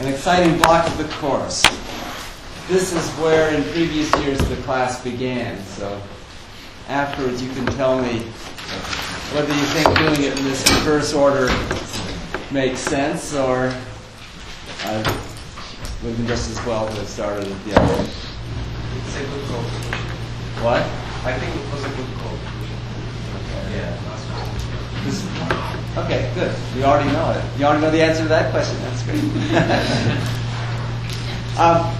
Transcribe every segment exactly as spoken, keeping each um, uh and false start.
an exciting block of the course. This is where in previous years the class began, so afterwards you can tell me whether you think doing it in this reverse order makes sense, or uh, we can just as well have started at the other. It's a good call. What? I think it was a good call. Yeah. This, okay, good. You already know it. You already know the answer to that question. That's great. um,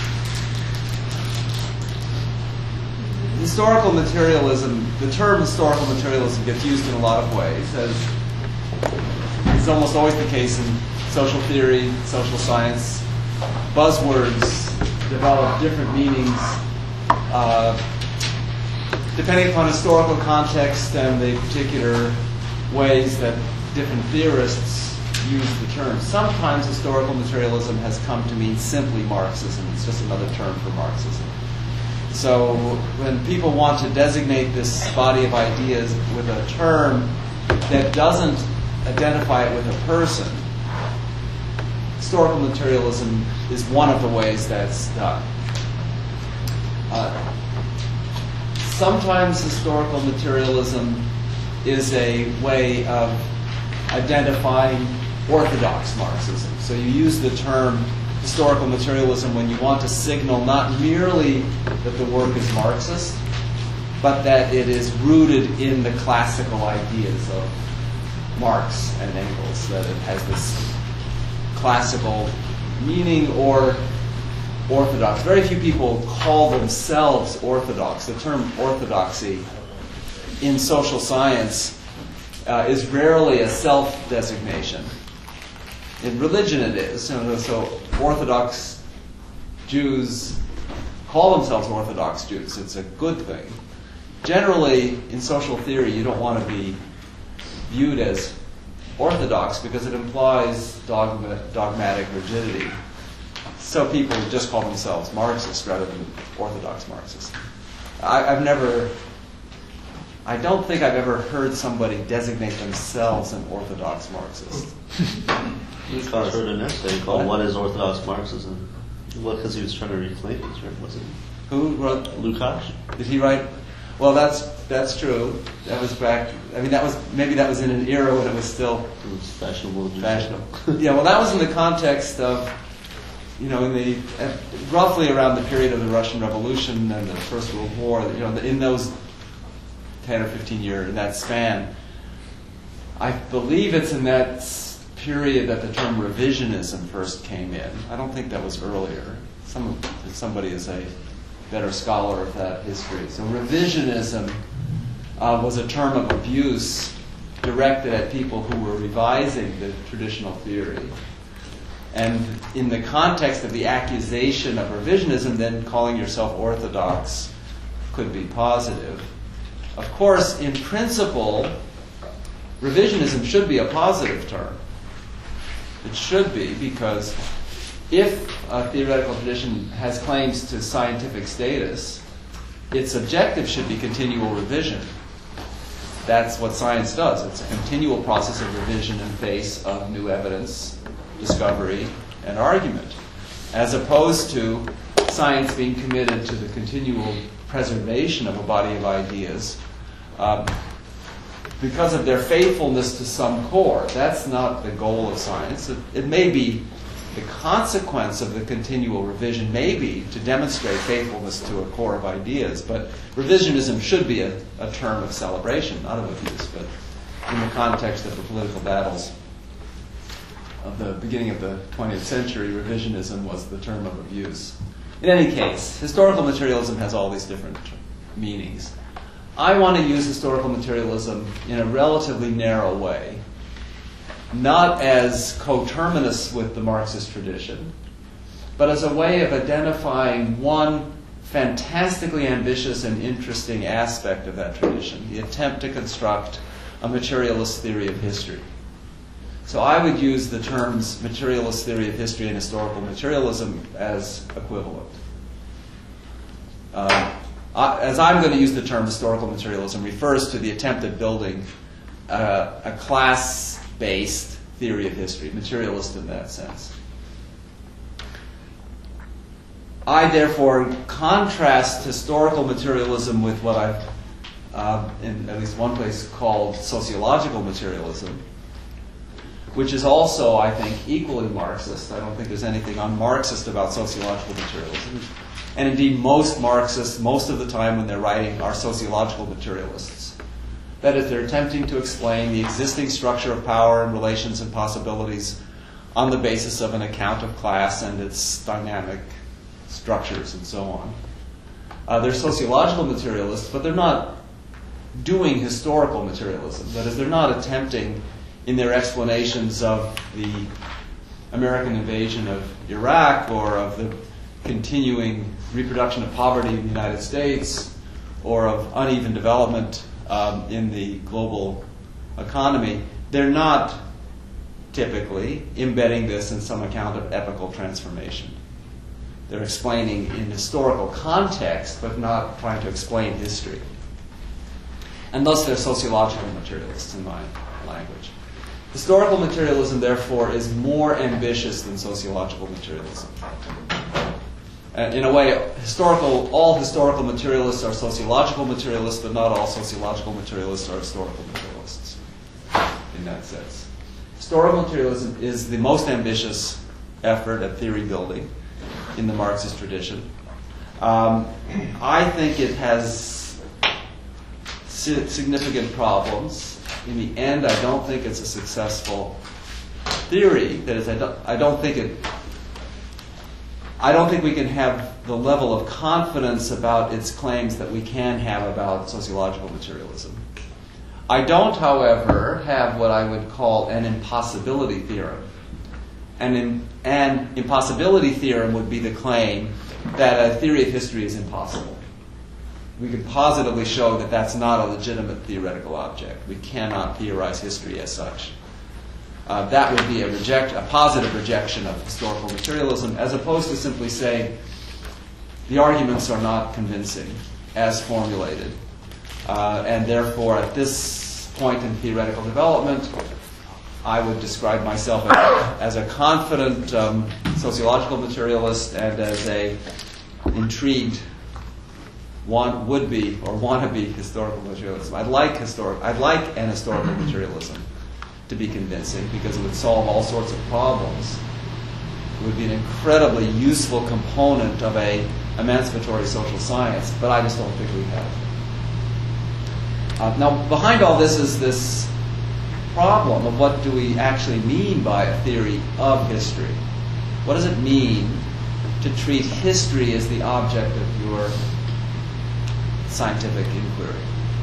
historical materialism, the term historical materialism gets used in a lot of ways, as is almost always the case in social theory, social science. Buzzwords develop different meanings uh, depending upon historical context and the particular ways that different theorists use the term. Sometimes historical materialism has come to mean simply Marxism. It's just another term for Marxism. So when people want to designate this body of ideas with a term that doesn't identify it with a person, historical materialism is one of the ways that's done. Uh, sometimes historical materialism is a way of identifying orthodox Marxism. So you use the term historical materialism when you want to signal not merely that the work is Marxist, but that it is rooted in the classical ideas of Marx and Engels, that it has this classical meaning or orthodox. Very few people call themselves orthodox. The term orthodoxy in social science uh, is rarely a self-designation. In religion it is. You know, so Orthodox Jews call themselves Orthodox Jews. It's a good thing. Generally, in social theory, you don't want to be viewed as orthodox because it implies dogma, dogmatic rigidity. So people just call themselves Marxist rather than Orthodox Marxist. I, I've never... I don't think I've ever heard somebody designate themselves an Orthodox Marxist. Lukács wrote an essay called "What, what is Orthodox Marxism?" Well, because he was trying to reclaim it, right? Wasn't he? Who wrote? Lukács. Did he write? Well, that's that's true. That was back. I mean, that was maybe that was in an era when it was still It was fashionable. fashionable. Yeah. Well, that was in the context of, you know, in the at, roughly around the period of the Russian Revolution and the First World War. You know, in those ten or fifteen year in that span. I believe it's in that period that the term revisionism first came in. I don't think that was earlier. Some somebody is a better scholar of that history. So revisionism uh, was a term of abuse directed at people who were revising the traditional theory. And in the context of the accusation of revisionism, then calling yourself orthodox could be positive. Of course, in principle, revisionism should be a positive term. It should be, because if a theoretical tradition has claims to scientific status, its objective should be continual revision. That's what science does. It's a continual process of revision in face of new evidence, discovery, and argument, as opposed to science being committed to the continual preservation of a body of ideas um, because of their faithfulness to some core. That's not the goal of science. It, it may be the consequence of the continual revision, may be to demonstrate faithfulness to a core of ideas, but revisionism should be a, a term of celebration, not of abuse, but in the context of the political battles of the beginning of the twentieth century, revisionism was the term of abuse. In any case, historical materialism has all these different meanings. I want to use historical materialism in a relatively narrow way, not as coterminous with the Marxist tradition, but as a way of identifying one fantastically ambitious and interesting aspect of that tradition, the attempt to construct a materialist theory of history. So I would use the terms materialist theory of history and historical materialism as equivalent. Uh, as I'm going to use the term historical materialism, refers to the attempt at building uh, a class-based theory of history, materialist in that sense. I therefore contrast historical materialism with what I've, uh, in at least one place, called sociological materialism, which is also, I think, equally Marxist. I don't think there's anything un-Marxist about sociological materialism. And indeed, most Marxists, most of the time when they're writing, are sociological materialists. That is, they're attempting to explain the existing structure of power and relations and possibilities on the basis of an account of class and its dynamic structures and so on. Uh, they're sociological materialists, but they're not doing historical materialism. That is, they're not attempting in their explanations of the American invasion of Iraq or of the continuing reproduction of poverty in the United States or of uneven development um, in the global economy. They're not typically embedding this in some account of epochal transformation. They're explaining in historical context, but not trying to explain history. And thus they're sociological materialists in my language. Historical materialism, therefore, is more ambitious than sociological materialism. Uh, in a way, historical, all historical materialists are sociological materialists, but not all sociological materialists are historical materialists in that sense. Historical materialism is the most ambitious effort at theory building in the Marxist tradition. Um, I think it has si- significant problems. In the end, I don't think it's a successful theory. That is, I don't, I don't think it. I don't think we can have the level of confidence about its claims that we can have about sociological materialism. I don't, however, have what I would call an impossibility theorem. And in, an impossibility theorem would be the claim that a theory of history is impossible. We could positively show that that's not a legitimate theoretical object. We cannot theorize history as such. Uh, that would be a, reject, a positive rejection of historical materialism, as opposed to simply saying the arguments are not convincing as formulated. Uh, and therefore, at this point in theoretical development, I would describe myself as, as a confident um, sociological materialist and as a intrigued want, would-be or wannabe historical materialism. I'd like historic, I'd like an historical materialism to be convincing because it would solve all sorts of problems. It would be an incredibly useful component of a emancipatory social science, but I just don't think we have. Uh, now, behind all this is this problem of what do we actually mean by a theory of history? What does it mean to treat history as the object of your scientific inquiry?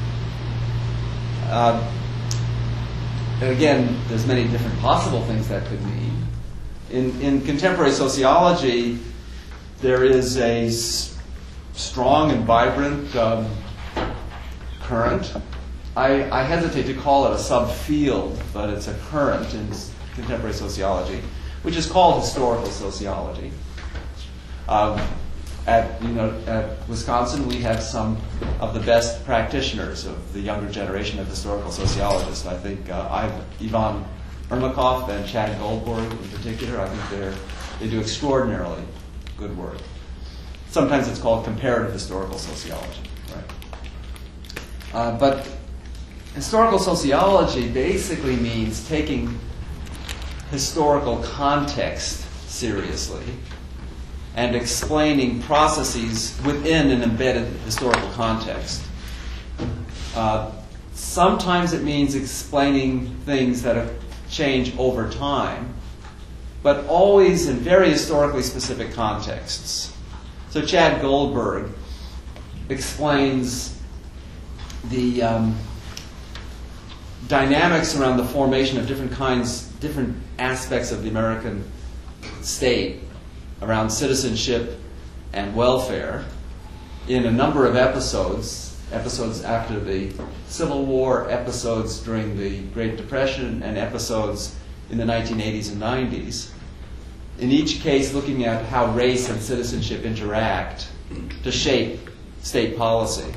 Uh, again, there's many different possible things that could mean. In, in contemporary sociology, there is a s- strong and vibrant um, current. I, I hesitate to call it a subfield, but it's a current in contemporary sociology, which is called historical sociology. Um, at you know at Wisconsin, we have some of the best practitioners of the younger generation of historical sociologists. I think uh, I've, Ivan Ermakov and Chad Goldberg in particular. I think they're they do extraordinarily good work. Sometimes it's called comparative historical sociology, right? Uh, but historical sociology basically means taking historical context seriously and explaining processes within an embedded historical context. Uh, sometimes it means explaining things that have changed over time, but always in very historically specific contexts. So Chad Goldberg explains the um, dynamics around the formation of different kinds, different aspects of the American state around citizenship and welfare in a number of episodes, episodes after the Civil War, episodes during the Great Depression, and episodes in the nineteen eighties and nineties. In each case, looking at how race and citizenship interact to shape state policy.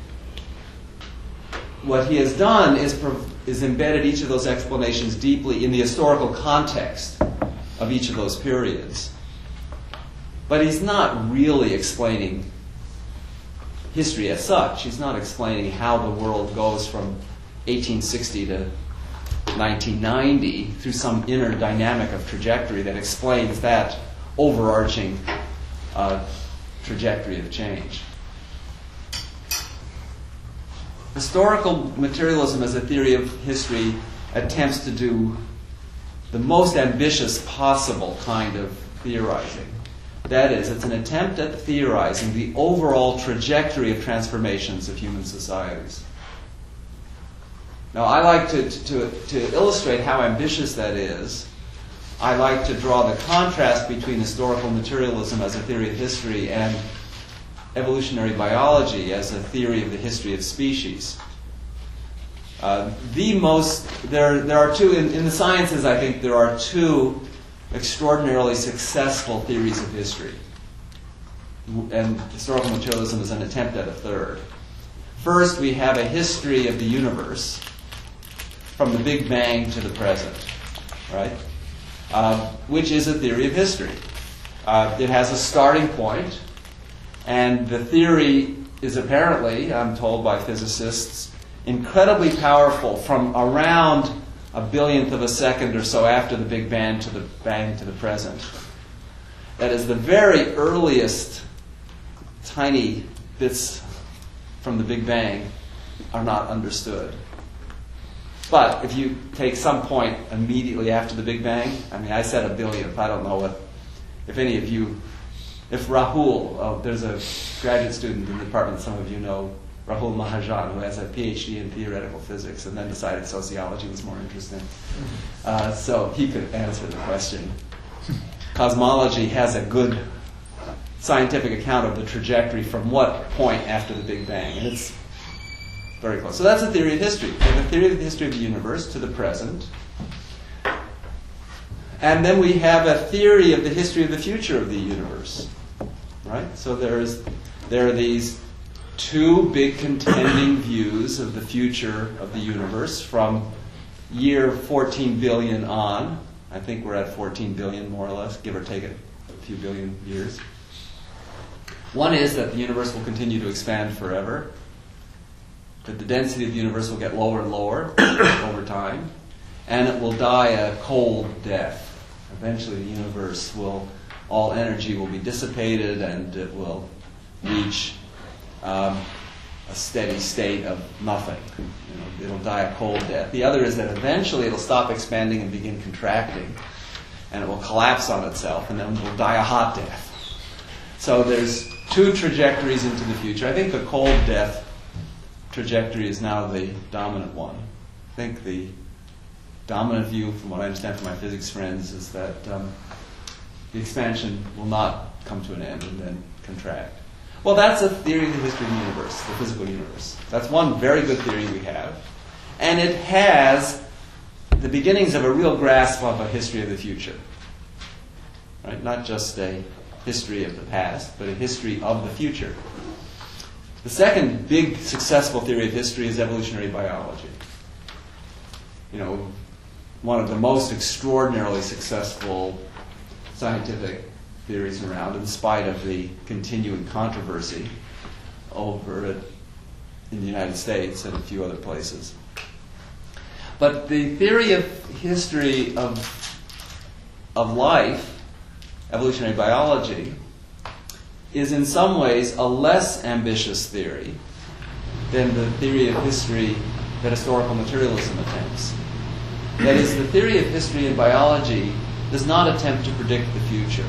What he has done is, is embedded each of those explanations deeply in the historical context of each of those periods. But he's not really explaining history as such. He's not explaining how the world goes from eighteen sixty to nineteen ninety through some inner dynamic of trajectory that explains that overarching uh, trajectory of change. Historical materialism as a theory of history attempts to do the most ambitious possible kind of theorizing. That is, it's an attempt at theorizing the overall trajectory of transformations of human societies. Now, I like to, to, to illustrate how ambitious that is. I like to draw the contrast between historical materialism as a theory of history and evolutionary biology as a theory of the history of species. Uh, the most, there, there are two, in, in the sciences, I think there are two extraordinarily successful theories of history. And historical materialism is an attempt at a third. First, we have a history of the universe from the Big Bang to the present, right? Uh, which is a theory of history. Uh, it has a starting point, and the theory is apparently, I'm told by physicists, incredibly powerful from around a billionth of a second or so after the Big Bang to the bang to the present. That is, the very earliest tiny bits from the Big Bang are not understood. But if you take some point immediately after the Big Bang, I mean, I said a billionth. I don't know what, if any of you, if Rahul, oh, there's a graduate student in the department, some of you know, Rahul Mahajan, who has a P H D in theoretical physics and then decided sociology was more interesting. Uh, so he could answer the question. Cosmology has a good scientific account of the trajectory from what point after the Big Bang, and it's very close. So that's a theory of history. We have a theory of the history of the universe to the present. And then we have a theory of the history of the future of the universe. Right? So there's, there are these two big contending views of the future of the universe from year fourteen billion on. I think we're at fourteen billion, more or less, give or take a few billion years. One is that the universe will continue to expand forever, that the density of the universe will get lower and lower over time, and it will die a cold death. Eventually the universe will, all energy will be dissipated and it will reach um, a steady state of nothing. You know, it'll die a cold death. The other is that eventually it'll stop expanding and begin contracting, and it will collapse on itself, and then it will die a hot death. So there's two trajectories into the future. I think the cold death trajectory is now the dominant one. I think the dominant view, from what I understand from my physics friends, is that um, the expansion will not come to an end and then contract. Well, that's a theory of the history of the universe, the physical universe. That's one very good theory we have. And it has the beginnings of a real grasp of a history of the future. Right? Not just a history of the past, but a history of the future. The second big successful theory of history is evolutionary biology. You know, one of the most extraordinarily successful scientific theories around, in spite of the continuing controversy over it in the United States and a few other places. But the theory of history of, of life, evolutionary biology, is in some ways a less ambitious theory than the theory of history that historical materialism attempts. That is, the theory of history in biology does not attempt to predict the future.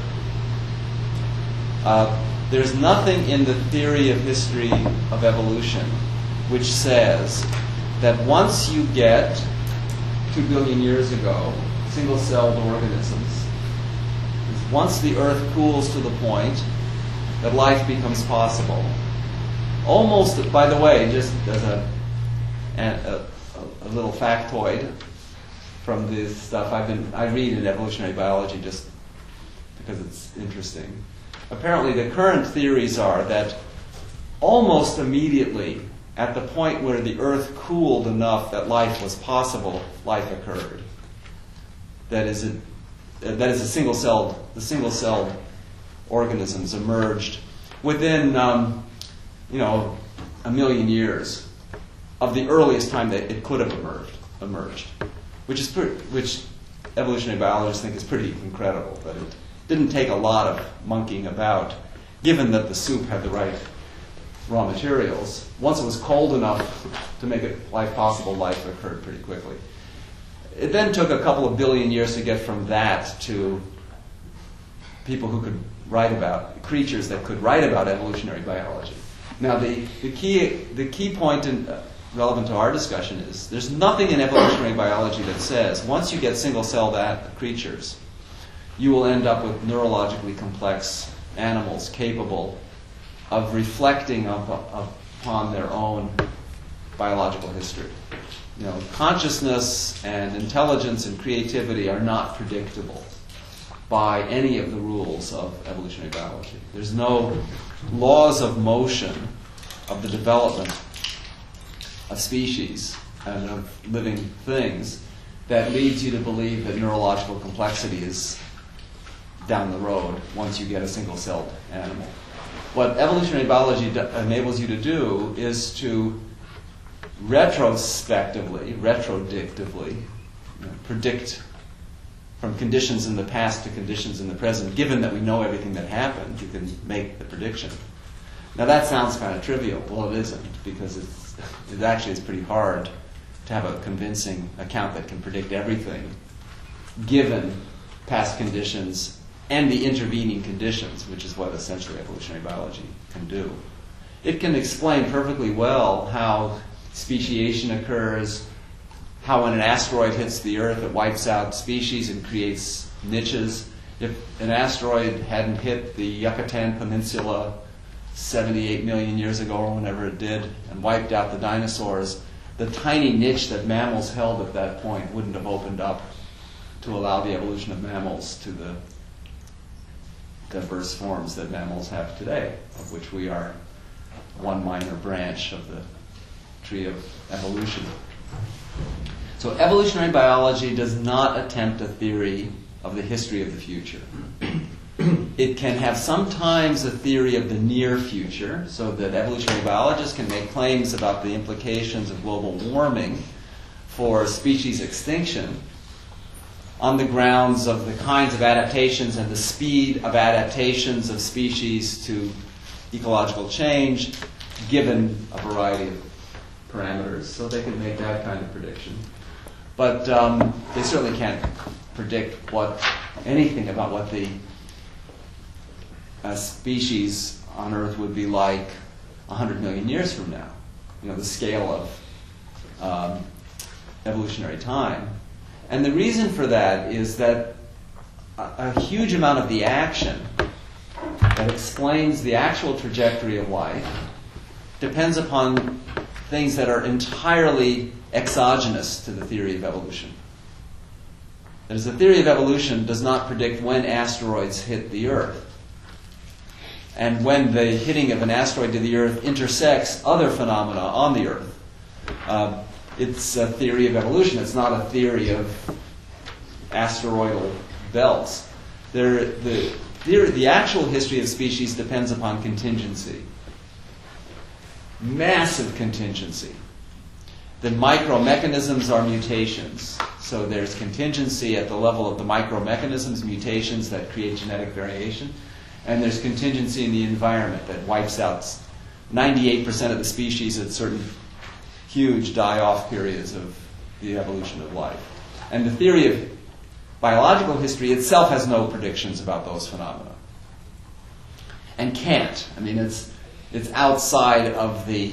Uh, there's nothing in the theory of history of evolution which says that once you get, two billion years ago, single-celled organisms, once the Earth cools to the point that life becomes possible, almost, by the way, just as a, a, a little factoid from this stuff I've been, I read in evolutionary biology just because it's interesting. Apparently the current theories are that almost immediately, at the point where the Earth cooled enough that life was possible, life occurred. That is a, that is a single-celled, the single-celled organisms emerged within, um, you know, a million years of the earliest time that it could have emerged, emerged, which is pretty, which evolutionary biologists think is pretty incredible. That it didn't take a lot of monkeying about, given that the soup had the right raw materials. Once it was cold enough to make it life possible, life occurred pretty quickly. It then took a couple of billion years to get from that to people who could write about, creatures that could write about evolutionary biology. Now, the, the, key, the key point in, uh, relevant to our discussion is there's nothing in evolutionary biology that says once you get single-celled creatures, you will end up with neurologically complex animals capable of reflecting up, up, upon their own biological history. You know, consciousness and intelligence and creativity are not predictable by any of the rules of evolutionary biology. There's no laws of motion of the development of species and of living things that leads you to believe that neurological complexity is down the road once you get a single-celled animal. What evolutionary biology do- enables you to do is to retrospectively, retrodictively, you know, predict from conditions in the past to conditions in the present. Given that we know everything that happened, you can make the prediction. Now that sounds kind of trivial. Well, it isn't, because it's, it actually is pretty hard to have a convincing account that can predict everything given past conditions and the intervening conditions, which is what essentially evolutionary biology can do. It can explain perfectly well how speciation occurs, how when an asteroid hits the Earth, it wipes out species and creates niches. If an asteroid hadn't hit the Yucatan Peninsula seventy-eight million years ago, or whenever it did, and wiped out the dinosaurs, the tiny niche that mammals held at that point wouldn't have opened up to allow the evolution of mammals to the diverse forms that mammals have today, of which we are one minor branch of the tree of evolution. So evolutionary biology does not attempt a theory of the history of the future. It can have sometimes a theory of the near future, so that evolutionary biologists can make claims about the implications of global warming for species extinction on the grounds of the kinds of adaptations and the speed of adaptations of species to ecological change, given a variety of parameters. So they can make that kind of prediction. But um, they certainly can't predict what anything about what the uh, species on Earth would be like one hundred million years from now. You know, the scale of um, evolutionary time. And the reason for that is that a, a huge amount of the action that explains the actual trajectory of life depends upon things that are entirely exogenous to the theory of evolution. That is, the theory of evolution does not predict when asteroids hit the Earth, and when the hitting of an asteroid to the Earth intersects other phenomena on the Earth. Uh, it's a theory of evolution. It's not a theory of asteroidal belts. There, the, theory, the actual history of species depends upon contingency. Massive contingency. The micromechanisms are mutations. So there's contingency at the level of the micromechanisms, mutations that create genetic variation. And there's contingency in the environment that wipes out ninety-eight percent of the species at certain huge die-off periods of the evolution of life. And the theory of biological history itself has no predictions about those phenomena. And can't. I mean, it's it's outside of the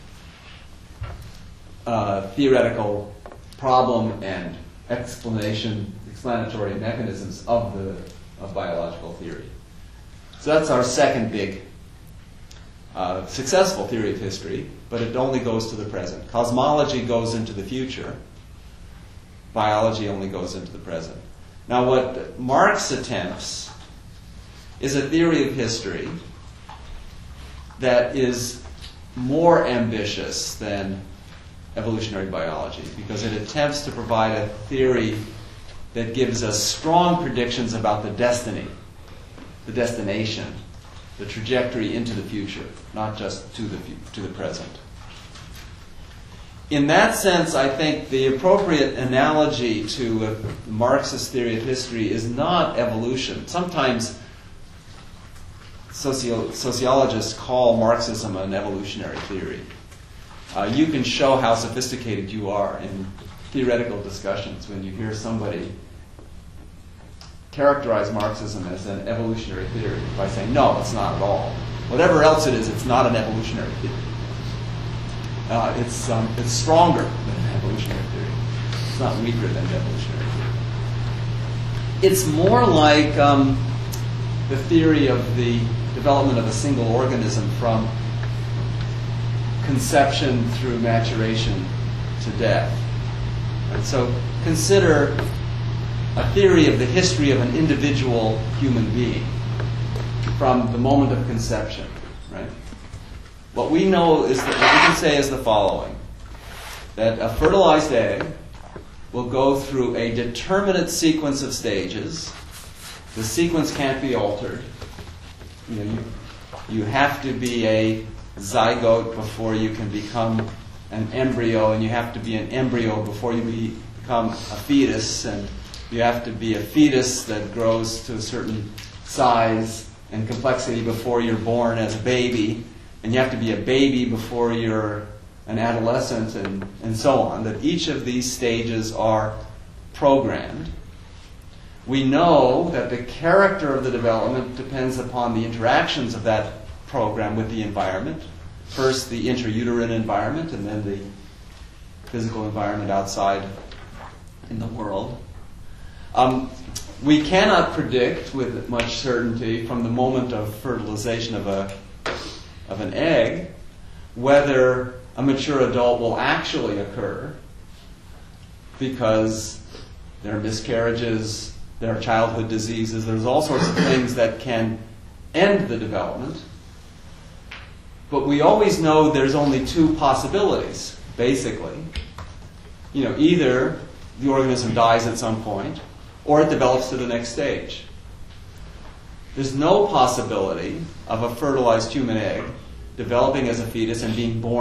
uh, theoretical problem and explanation, explanatory mechanisms of the of biological theory. So that's our second big uh, successful theory of history, but it only goes to the present. Cosmology goes into the future. Biology only goes into the present. Now, what Marx attempts is a theory of history that is more ambitious than evolutionary biology, because it attempts to provide a theory that gives us strong predictions about the destiny the destination, the trajectory into the future, not just to the fu- to the present. In that sense, I think the appropriate analogy to a Marxist theory of history is not evolution. Sometimes socio- sociologists call Marxism an evolutionary theory. Uh, you can show how sophisticated you are in theoretical discussions when you hear somebody characterize Marxism as an evolutionary theory by saying, no, it's not at all. Whatever else it is, it's not an evolutionary theory. Uh, it's, um, it's stronger than an evolutionary theory. It's not weaker than an evolutionary theory. It's more like um, the theory of the development of a single organism from conception through maturation to death. And so consider a theory of the history of an individual human being from the moment of conception, right? What we know is that what we can say is the following: that a fertilized egg will go through a determinate sequence of stages. The sequence can't be altered. You know, you, you have to be a zygote before you can become an embryo, and you have to be an embryo before you be, become a fetus, and you have to be a fetus that grows to a certain size and complexity before you're born as a baby, and you have to be a baby before you're an adolescent, and, and so on, that each of these stages are programmed. We know that the character of the development depends upon the interactions of that program with the environment. First, the intrauterine environment, and then the physical environment outside in the world. Um, we cannot predict with much certainty from the moment of fertilization of a of an egg whether a mature adult will actually occur, because there are miscarriages, there are childhood diseases, there's all sorts of things that can end the development. But we always know there's only two possibilities, basically. You know, either the organism dies at some point, or it develops to the next stage. There's no possibility of a fertilized human egg developing as a fetus and being born